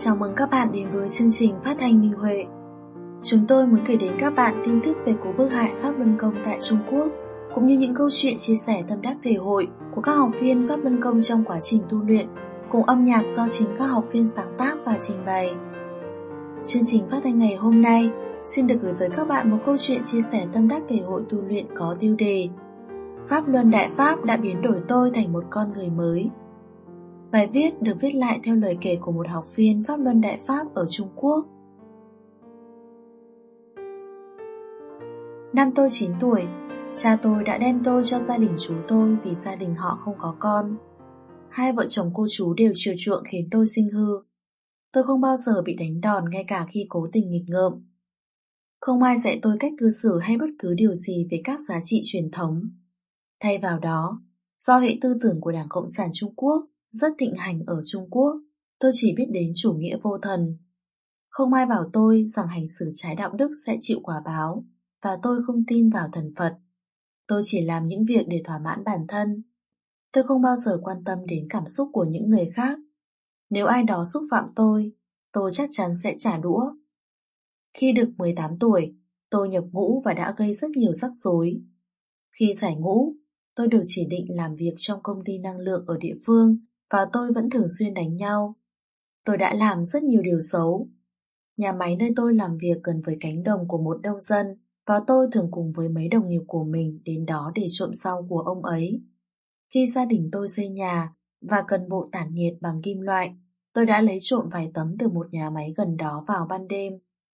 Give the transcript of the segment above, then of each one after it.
Chào mừng các bạn đến với chương trình phát thanh Minh Huệ. Chúng tôi muốn gửi đến các bạn tin tức về cuộc bức hại Pháp Luân Công tại Trung Quốc, cũng như những câu chuyện chia sẻ tâm đắc thể hội của các học viên Pháp Luân Công trong quá trình tu luyện, cùng âm nhạc do chính các học viên sáng tác và trình bày. Chương trình phát thanh ngày hôm nay xin được gửi tới các bạn một câu chuyện chia sẻ tâm đắc thể hội tu luyện có tiêu đề Pháp Luân Đại Pháp đã biến đổi tôi thành một con người mới. Bài viết được viết lại theo lời kể của một học viên Pháp Luân Đại Pháp ở Trung Quốc. Năm tôi 9 tuổi, cha tôi đã đem tôi cho gia đình chú tôi vì gia đình họ không có con. Hai vợ chồng cô chú đều chiều chuộng khiến tôi sinh hư. Tôi không bao giờ bị đánh đòn ngay cả khi cố tình nghịch ngợm. Không ai dạy tôi cách cư xử hay bất cứ điều gì về các giá trị truyền thống. Thay vào đó, do hệ tư tưởng của Đảng Cộng sản Trung Quốc rất thịnh hành ở Trung Quốc, tôi chỉ biết đến chủ nghĩa vô thần. Không ai bảo tôi rằng hành xử trái đạo đức sẽ chịu quả báo, và tôi không tin vào thần Phật. Tôi chỉ làm những việc để thỏa mãn bản thân. Tôi không bao giờ quan tâm đến cảm xúc của những người khác. Nếu ai đó xúc phạm tôi chắc chắn sẽ trả đũa. Khi được 18 tuổi, tôi nhập ngũ và đã gây rất nhiều rắc rối. Khi giải ngũ, tôi được chỉ định làm việc trong công ty năng lượng ở địa phương và tôi vẫn thường xuyên đánh nhau. Tôi đã làm rất nhiều điều xấu. Nhà máy nơi tôi làm việc gần với cánh đồng của một nông dân và tôi thường cùng với mấy đồng nghiệp của mình đến đó để trộm sau của ông ấy. Khi gia đình tôi xây nhà và cần bộ tản nhiệt bằng kim loại, tôi đã lấy trộm vài tấm từ một nhà máy gần đó vào ban đêm.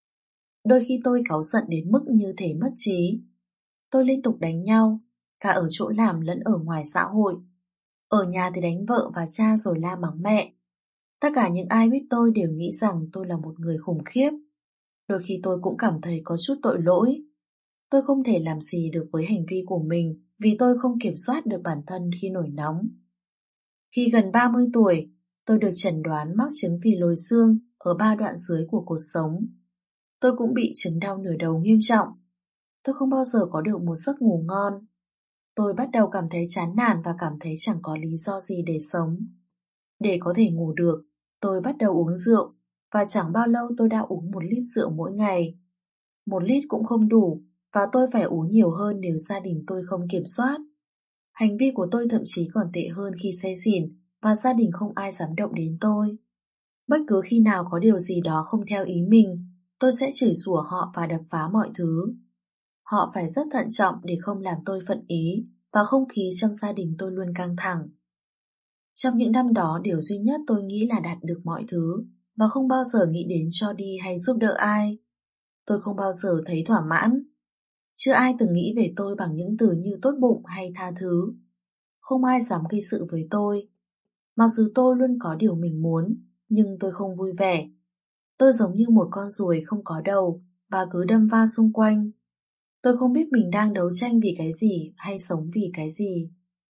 Đôi khi tôi cáu giận đến mức như thể mất trí. Tôi liên tục đánh nhau, cả ở chỗ làm lẫn ở ngoài xã hội. Ở nhà thì đánh vợ và cha rồi la mắng mẹ. Tất cả những ai biết tôi đều nghĩ rằng tôi là một người khủng khiếp. Đôi khi tôi cũng cảm thấy có chút tội lỗi. Tôi không thể làm gì được với hành vi của mình vì tôi không kiểm soát được bản thân khi nổi nóng. Khi gần 30 tuổi, tôi được chẩn đoán mắc chứng phì lồi xương ở 3 đoạn dưới của cột sống. Tôi cũng bị chứng đau nửa đầu nghiêm trọng. Tôi không bao giờ có được một giấc ngủ ngon. Tôi bắt đầu cảm thấy chán nản và cảm thấy chẳng có lý do gì để sống. Để có thể ngủ được, tôi bắt đầu uống rượu, và chẳng bao lâu tôi đã uống 1 lít rượu mỗi ngày. 1 lít cũng không đủ, và tôi phải uống nhiều hơn nếu gia đình tôi không kiểm soát. Hành vi của tôi thậm chí còn tệ hơn khi say xỉn, và gia đình không ai dám động đến tôi. Bất cứ khi nào có điều gì đó không theo ý mình, tôi sẽ chửi rủa họ và đập phá mọi thứ. Họ phải rất thận trọng để không làm tôi phận ý, và không khí trong gia đình tôi luôn căng thẳng. Trong những năm đó, điều duy nhất tôi nghĩ là đạt được mọi thứ, và không bao giờ nghĩ đến cho đi hay giúp đỡ ai. Tôi không bao giờ thấy thỏa mãn. Chưa ai từng nghĩ về tôi bằng những từ như tốt bụng hay tha thứ. Không ai dám gây sự với tôi. Mặc dù tôi luôn có điều mình muốn, nhưng tôi không vui vẻ. Tôi giống như một con ruồi không có đầu và cứ đâm va xung quanh. Tôi không biết mình đang đấu tranh vì cái gì hay sống vì cái gì.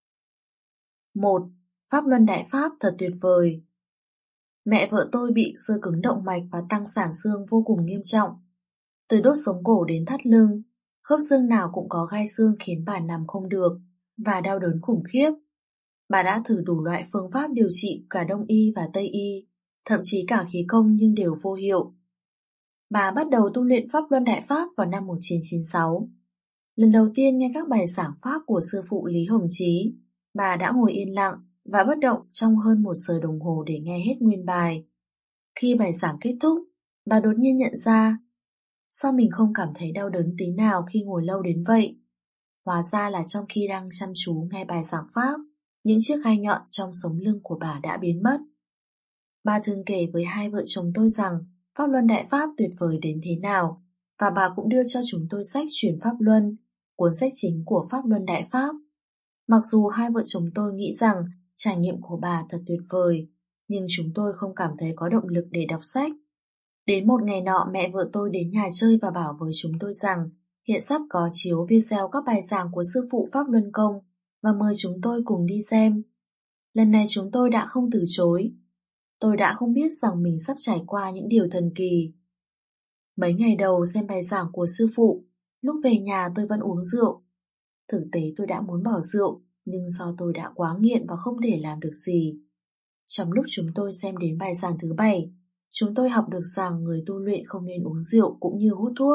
1. Pháp Luân Đại Pháp thật tuyệt vời. Mẹ vợ tôi bị xơ cứng động mạch và tăng sản xương vô cùng nghiêm trọng. Từ đốt sống cổ đến thắt lưng, khớp xương nào cũng có gai xương khiến bà nằm không được và đau đớn khủng khiếp. Bà đã thử đủ loại phương pháp điều trị cả Đông y và Tây y, thậm chí cả khí công nhưng đều vô hiệu. Bà bắt đầu tu luyện Pháp Luân Đại Pháp vào năm 1996. Lần đầu tiên nghe các bài giảng pháp của sư phụ Lý Hồng Chí, bà đã ngồi yên lặng và bất động trong hơn 1 giờ đồng hồ để nghe hết nguyên bài. Khi bài giảng kết thúc, bà đột nhiên nhận ra, sao mình không cảm thấy đau đớn tí nào khi ngồi lâu đến vậy? Hóa ra là trong khi đang chăm chú nghe bài giảng pháp, những chiếc gai nhọn trong sống lưng của bà đã biến mất. Bà thường kể với hai vợ chồng tôi rằng Pháp Luân Đại Pháp tuyệt vời đến thế nào, và bà cũng đưa cho chúng tôi sách Chuyển Pháp Luân, cuốn sách chính của Pháp Luân Đại Pháp. Mặc dù hai vợ chồng tôi nghĩ rằng trải nghiệm của bà thật tuyệt vời, nhưng chúng tôi không cảm thấy có động lực để đọc sách. Đến một ngày nọ, mẹ vợ tôi đến nhà chơi và bảo với chúng tôi rằng hiện sắp có chiếu video các bài giảng của sư phụ Pháp Luân Công và mời chúng tôi cùng đi xem. Lần này chúng tôi đã không từ chối. Tôi đã không biết rằng mình sắp trải qua những điều thần kỳ. Mấy ngày đầu xem bài giảng của sư phụ, lúc về nhà tôi vẫn uống rượu. Thực tế tôi đã muốn bỏ rượu, nhưng do tôi đã quá nghiện và không thể làm được gì. Trong lúc chúng tôi xem đến bài giảng thứ 7, chúng tôi học được rằng người tu luyện không nên uống rượu cũng như hút thuốc.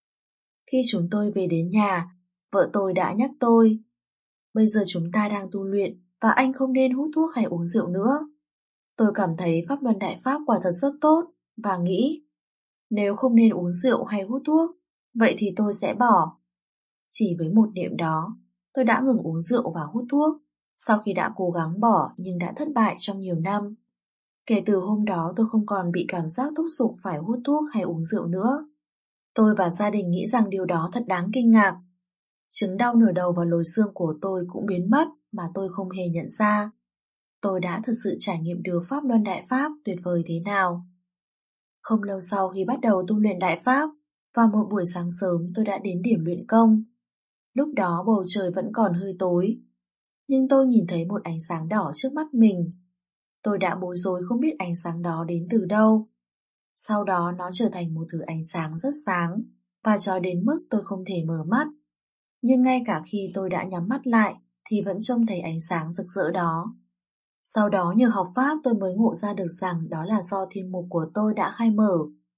Khi chúng tôi về đến nhà, vợ tôi đã nhắc tôi, bây giờ chúng ta đang tu luyện và anh không nên hút thuốc hay uống rượu nữa. Tôi cảm thấy pháp luân đại pháp quả thật rất tốt và nghĩ, nếu không nên uống rượu hay hút thuốc, vậy thì tôi sẽ bỏ. Chỉ với một niệm đó, tôi đã ngừng uống rượu và hút thuốc, sau khi đã cố gắng bỏ nhưng đã thất bại trong nhiều năm. Kể từ hôm đó tôi không còn bị cảm giác thúc giục phải hút thuốc hay uống rượu nữa. Tôi và gia đình nghĩ rằng điều đó thật đáng kinh ngạc. Chứng đau nửa đầu và lồi xương của tôi cũng biến mất mà tôi không hề nhận ra. Tôi đã thực sự trải nghiệm được pháp luân đại pháp tuyệt vời thế nào. Không lâu sau khi bắt đầu tu luyện đại pháp, vào một buổi sáng sớm tôi đã đến điểm luyện công. Lúc đó bầu trời vẫn còn hơi tối, nhưng tôi nhìn thấy một ánh sáng đỏ trước mắt mình. Tôi đã bối rối không biết ánh sáng đó đến từ đâu. Sau đó nó trở thành một thứ ánh sáng rất sáng và chói đến mức tôi không thể mở mắt. Nhưng ngay cả khi tôi đã nhắm mắt lại thì vẫn trông thấy ánh sáng rực rỡ đó. Sau đó nhờ học pháp tôi mới ngộ ra được rằng đó là do thiên mục của tôi đã khai mở.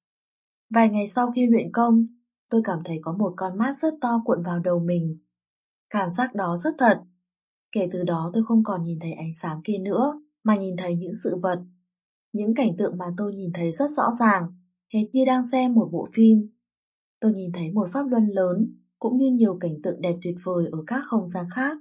Vài ngày sau khi luyện công, tôi cảm thấy có một con mắt rất to cuộn vào đầu mình. Cảm giác đó rất thật. Kể từ đó tôi không còn nhìn thấy ánh sáng kia nữa, mà nhìn thấy những sự vật. Những cảnh tượng mà tôi nhìn thấy rất rõ ràng, hệt như đang xem một bộ phim. Tôi nhìn thấy một pháp luân lớn, cũng như nhiều cảnh tượng đẹp tuyệt vời ở các không gian khác.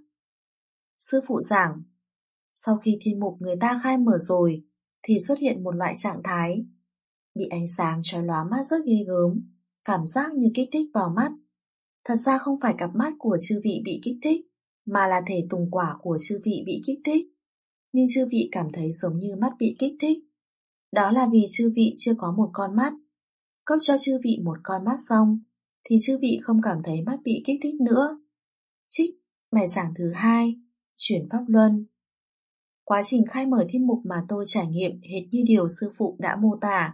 Sư phụ giảng, sau khi thiên mục người ta khai mở rồi, thì xuất hiện một loại trạng thái. Bị ánh sáng chói lóa mắt rất ghê gớm, cảm giác như kích thích vào mắt. Thật ra không phải cặp mắt của chư vị bị kích thích, mà là thể tùng quả của chư vị bị kích thích. Nhưng chư vị cảm thấy giống như mắt bị kích thích. Đó là vì chư vị chưa có một con mắt. Cấp cho chư vị một con mắt xong, thì chư vị không cảm thấy mắt bị kích thích nữa. Trích bài giảng thứ 2, chuyển pháp luân. Quá trình khai mở thiên mục mà tôi trải nghiệm hệt như điều sư phụ đã mô tả.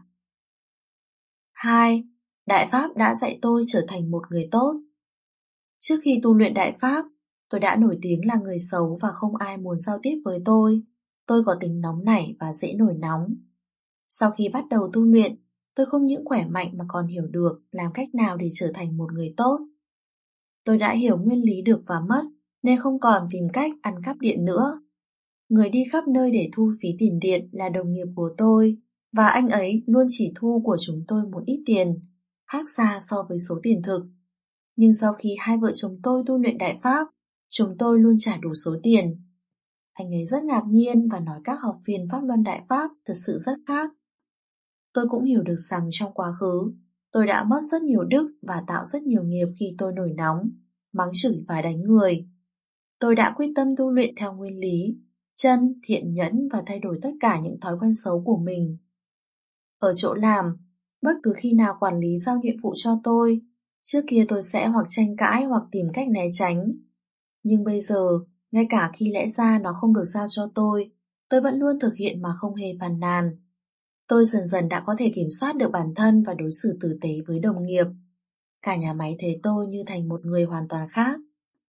2. Đại Pháp đã dạy tôi trở thành một người tốt. Trước khi tu luyện Đại Pháp, tôi đã nổi tiếng là người xấu và không ai muốn giao tiếp với tôi. Tôi có tính nóng nảy và dễ nổi nóng. Sau khi bắt đầu tu luyện, tôi không những khỏe mạnh mà còn hiểu được làm cách nào để trở thành một người tốt. Tôi đã hiểu nguyên lý được và mất, nên không còn tìm cách ăn cắp điện nữa. Người đi khắp nơi để thu phí tiền điện là đồng nghiệp của tôi, và anh ấy luôn chỉ thu của chúng tôi một ít tiền, khác xa so với số tiền thực. Nhưng sau khi hai vợ chồng tôi tu luyện Đại Pháp, chúng tôi luôn trả đủ số tiền. Anh ấy rất ngạc nhiên và nói các học viên Pháp Luân Đại Pháp thật sự rất khác. Tôi cũng hiểu được rằng trong quá khứ, tôi đã mất rất nhiều đức và tạo rất nhiều nghiệp khi tôi nổi nóng, mắng chửi và đánh người. Tôi đã quyết tâm tu luyện theo nguyên lý, chân, thiện nhẫn và thay đổi tất cả những thói quen xấu của mình. Ở chỗ làm, bất cứ khi nào quản lý giao nhiệm vụ cho tôi, trước kia tôi sẽ hoặc tranh cãi hoặc tìm cách né tránh. Nhưng bây giờ, ngay cả khi lẽ ra nó không được giao cho tôi vẫn luôn thực hiện mà không hề phàn nàn. Tôi dần dần đã có thể kiểm soát được bản thân và đối xử tử tế với đồng nghiệp. Cả nhà máy thấy tôi như thành một người hoàn toàn khác.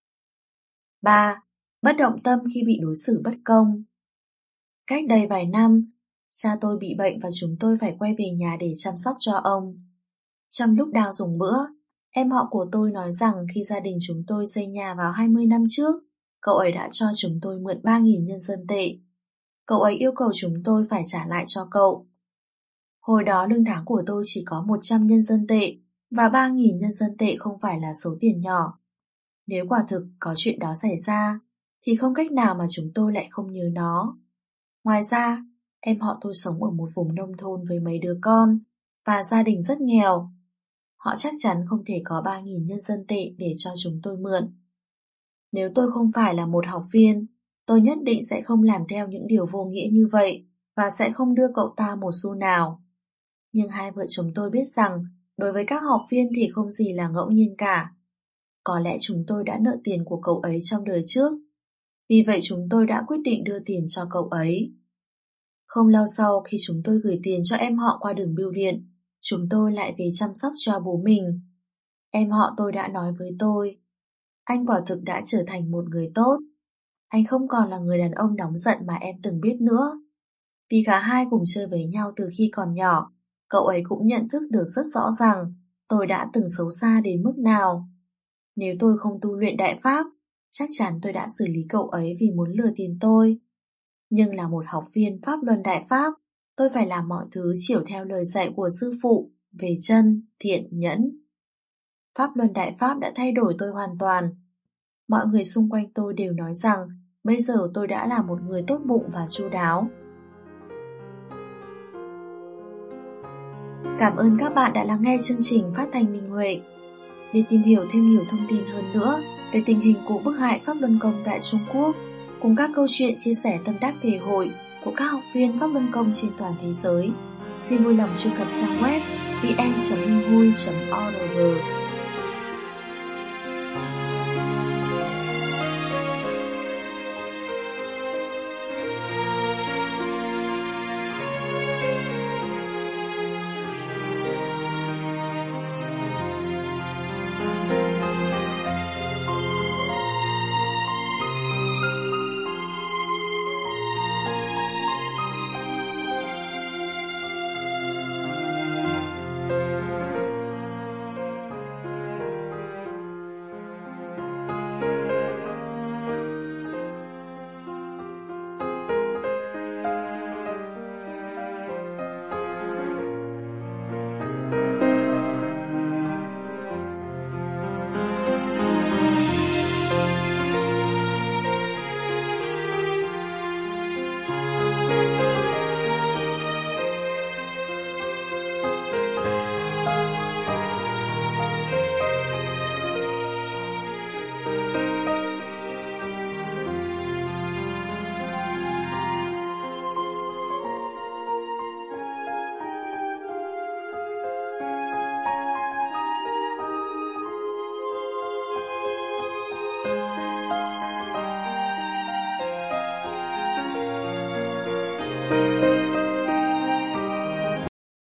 3. Bất động tâm khi bị đối xử bất công. Cách đây vài năm, cha tôi bị bệnh và chúng tôi phải quay về nhà để chăm sóc cho ông. Trong lúc đang dùng bữa, em họ của tôi nói rằng khi gia đình chúng tôi xây nhà vào 20 năm trước, cậu ấy đã cho chúng tôi mượn 3.000 nhân dân tệ. Cậu ấy yêu cầu chúng tôi phải trả lại cho cậu. Hồi đó lương tháng của tôi chỉ có 100 nhân dân tệ, và 3.000 nhân dân tệ không phải là số tiền nhỏ. Nếu quả thực có chuyện đó xảy ra, thì không cách nào mà chúng tôi lại không nhớ nó. Ngoài ra, em họ tôi sống ở một vùng nông thôn với mấy đứa con, và gia đình rất nghèo. Họ chắc chắn không thể có 3.000 nhân dân tệ để cho chúng tôi mượn. Nếu tôi không phải là một học viên, tôi nhất định sẽ không làm theo những điều vô nghĩa như vậy, và sẽ không đưa cậu ta một xu nào. Nhưng hai vợ chồng tôi biết rằng, đối với các học viên thì không gì là ngẫu nhiên cả. Có lẽ chúng tôi đã nợ tiền của cậu ấy trong đời trước. Vì vậy chúng tôi đã quyết định đưa tiền cho cậu ấy. Không lâu sau khi chúng tôi gửi tiền cho em họ qua đường bưu điện, chúng tôi lại về chăm sóc cho bố mình. Em họ tôi đã nói với tôi, anh quả thực đã trở thành một người tốt. Anh không còn là người đàn ông nóng giận mà em từng biết nữa. Vì cả hai cùng chơi với nhau từ khi còn nhỏ, Cậu ấy cũng nhận thức được rất rõ rằng tôi đã từng xấu xa đến mức nào. Nếu tôi không tu luyện đại pháp, chắc chắn tôi đã xử lý cậu ấy vì muốn lừa tiền tôi. Nhưng là một học viên Pháp Luân Đại Pháp, tôi phải làm mọi thứ chiều theo lời dạy của sư phụ về chân, thiện, nhẫn. Pháp Luân Đại Pháp đã thay đổi tôi hoàn toàn. Mọi người xung quanh tôi đều nói rằng bây giờ tôi đã là một người tốt bụng và chu đáo. Cảm ơn các bạn đã lắng nghe chương trình phát thanh Minh Huệ. Để tìm hiểu thêm nhiều thông tin hơn nữa về tình hình của bức hại Pháp Luân Công tại Trung Quốc, cùng các câu chuyện chia sẻ tâm đắc thể hội của các học viên Pháp Luân Công trên toàn thế giới, xin vui lòng truy cập trang web vn.minhui.org. Thank you.